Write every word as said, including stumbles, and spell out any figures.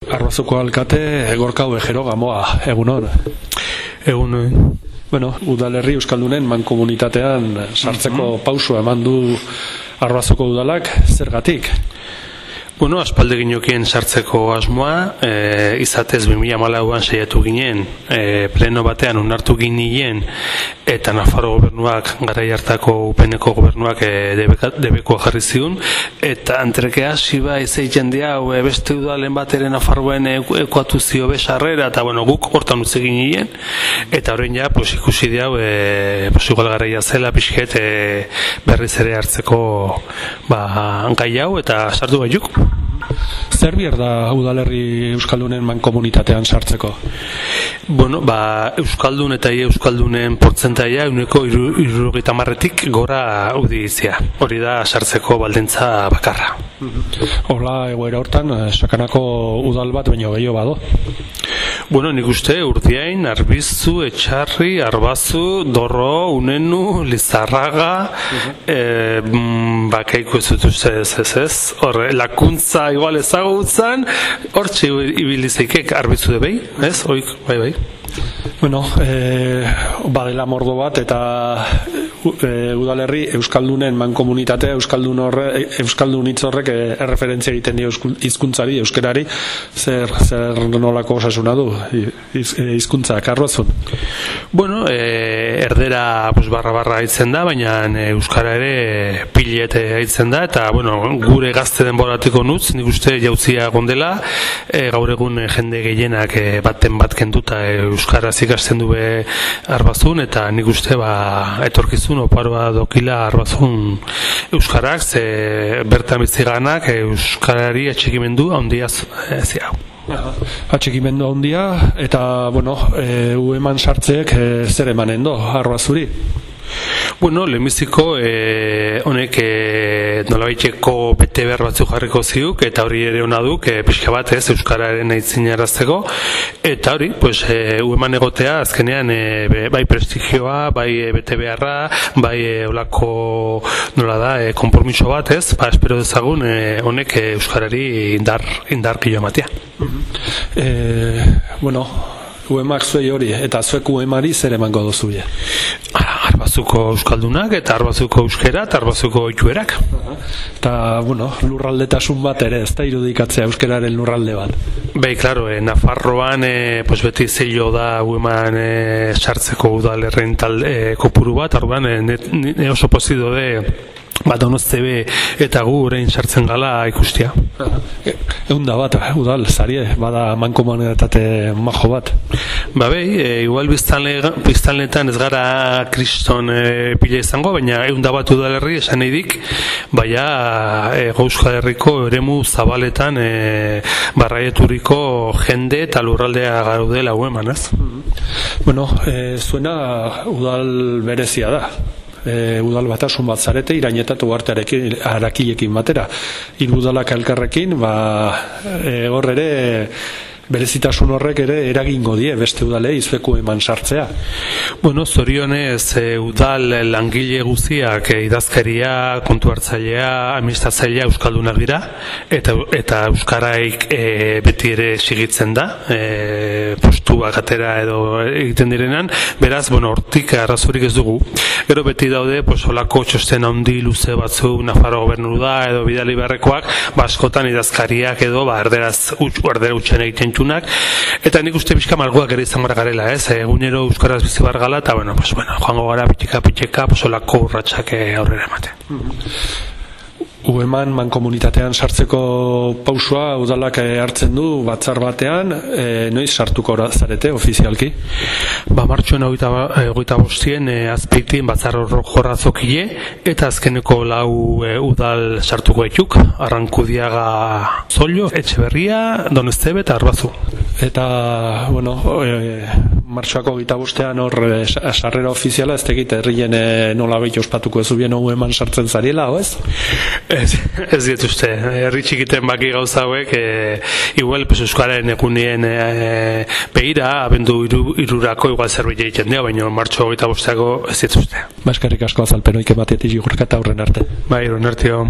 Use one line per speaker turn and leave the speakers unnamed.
Arbazuko alkate Gorka Ovejero Gamoa, egunon.
Egunon.
Bueno, udalerri euskaldunen mankomunitatean sartzeko pausua eman du Arbazuko udalak, zergatik?
Bueno, aspaldi ginokien sartzeko asmoa, e, izatez bi mila hamalauan saiatu ginen, e, pleno batean onartu ginen, eta Nafarro gobernuak, garai hartako upeneko gobernuak e, debeka, debekoa jarri ziun, eta entreke hasi ba izaiten dia, e, beste udalen bateren Nafarroen ekuatu zio besarrera, eta bueno, guk hortan utzi ginen, eta horrein ja, pues, ikusi dia, e, pues, igual garaia zela, pixket, e, berriz ere hartzeko ba, gai hau, eta sartu gaiuk.
Zer bier da udalerri euskaldunen mankomunitatean sartzeko?
Bueno, ba, euskaldun eta euskaldunen portzentaia euneko hirurogeita hamarretik gora udizia. Hori da sartzeko baldintza bakarra.
Hola, egoera hortan, sakanako udal bat baino gehiago bado?
Bueno, nik uste Urdiain, Arbizu, Etxarri, Arbazu, Dorro, Unenu, Lizarraga, e, bakaiko ez dut uste ez ez ez, horre, lakuntza igual ezagutzen, hortxe ibilizeikek Arbizu de behi, ez, oik, bai bai.
Bueno, e, badela mordo bat eta e, udalerri euskaldunen mankomunitatea, euskaldun horre, euskaldun hitz horrek e, erreferentzia egiten dio hizkuntzari, euskerari, zer, zer nolako osasuna du hizkuntza, Arbatzun?
Bueno, e, erdera pues, barra barra haitzen da, baina e, euskara ere pilete haitzen da, eta bueno, gure gazte denboratiko nutz, nik uste jauzia gondela, e, gaur egun e, jende gehienak e, baten bat kenduta e, euskaraz ikasten du be Arbazun, eta nik uste ba, etorkizun oparoa dokila Arbazun euskarak, ze bertan biziganak euskarari atxikimendu handia ziau.
Atxikimendu handia, eta bueno, e, ueman sartzeek e, zer emanen do Arbazuri?
Bueno, lehenbiziko eh, honek eh, nolabaiteko bete behar batzuk jarriko ziuk, eta hori ere hona duk, eh, pixka bat ez, euskararen aitzinarazteko, eta hori, pues, eh, ueman egotea, azkenean, eh, bai prestigioa, bai eh, bete beharra, bai eh, olako, nola da, eh, konpromiso bat ez, ba, espero dezagun, eh, honek eh, euskarari indar, indar kilo ematea.
Eh, bueno, uemak zuei hori, eta zuek uemari zer emango dozu bie?
Arbazuko euskaldunak eta Arbazuko euskera eta Arbazuko oituerak.
Eta, bueno, lurraldetasun bat ere, ez da irudikatzea euskeraren lurralde bat.
Bai, klaro, eh, Nafarroan eh, pues beti zeilo da ueman eh, sartzeko udalerren talde eh, kopuru bat, arduan eh, ne, ne oso pozido de bat Donostebe eta gu orain sartzen gala ikustia.
Egun da bat, udal, zarie, bada mankomunitate majo bat.
Ba bai, e, igual biztanletan ez gara kriston e, pila izango, baina egun da bat udalerri esan edik, baina e, Euskal Herriko eremu zabaletan e, barraieturiko jende eta lurraldea garudela ueman, ez?
Bueno, e, zuena udal berezia da. E, udal batasun bat zarete, Irañeta eta Uhartearekin, Arakilekin batera. Hiru udalak elkarrekin, ba, e, hor ere berezitasun horrek ere eragingo die beste udalei zueku eman sartzea.
Bueno, zorionez e, udal langile guztiak e, idazkaria, kontu hartzailea, administratzailea euskaldunak dira, eta, eta euskaraik e, beti ere sigitzen da, e, postuak atera edo egiten direnan, beraz, bueno, hortik arrazorik ez dugu. Gero beti daude, pues, olako txosten handi luze batzu Nafarro gobernu da, edo bidali beharrekoak, baskotan idazkariak edo, ba, erderaz, erdera utxen egiten eta nik uste pixka malguak ere izan gara garela, ez? Egunero euskaraz bizi bar gala, eta bueno, pues, bueno, joango gara pitika pitika, pues, olako urratxak aurrera emate.
Ueman mankomunitatean sartzeko pausua udalak hartzen du batzar batean, e, noiz sartuko zarete ofizialki?
Ba, martxoen hogeita bostien e, azpeitin batzar jorrazokile, eta azkeneko lau e, udal sartuko etuk, Arrankudiaga, Zollo, Etxeberria, Donostebe eta Arbazu.
Eta, bueno, e, martxoako hogeita bostean hor e, sarrera ofiziala, ez tegit herrien e, nola behi ospatuko ez ubien ueman sartzen zariela, o ez?
Ez, ez diet uste, herri txikiten baki gauza hauek, e, igual pues, euskaren ekunien e, behira, abendu iru, irurako igual zerbait egiten dira, baina martxo hogeita bosteako ez diet uste.
Baskarrik asko azalpen oike batetik jugurka eta horren arte.
Bai, horren arteo.